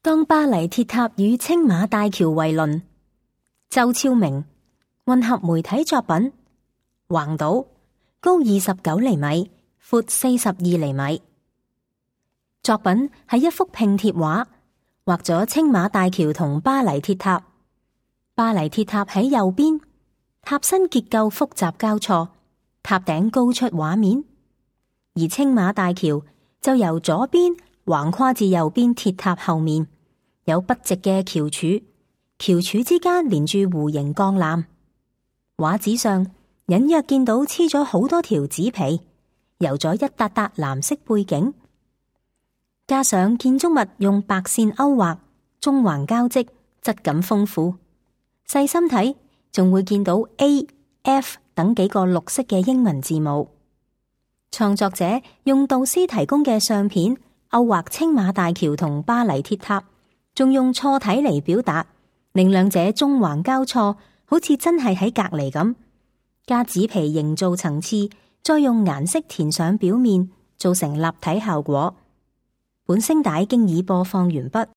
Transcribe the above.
當巴黎鐵塔與青馬大橋為鄰。周超明，混合媒體作品，橫島，高29厘米，闊42厘米。作品係一幅拼貼畫，畫咗青馬大橋同巴黎鐵塔。巴黎鐵塔喺右邊，塔身結構複雜交錯，塔頂高出畫面；而青馬大橋就由左邊橫跨至右邊鐵塔後面，有筆直嘅橋柱，橋柱之間連住弧形鋼纜。畫紙上隱約見到黐咗好多條紙皮，油咗一笪笪藍色背景，加上建築物用白線勾畫，縱橫交織，質感豐富。細心睇，仲會見到 A、F 等幾個綠色嘅英文字母。創作者用導師提供嘅相片勾畫青馬大橋同巴黎鐵塔，仲用錯體嚟表達，令兩者縱橫交錯，好似真係喺隔籬咁。加紙皮營造層次，再用顏色填上表面，造成立體效果。本聲帶經已播放完畢。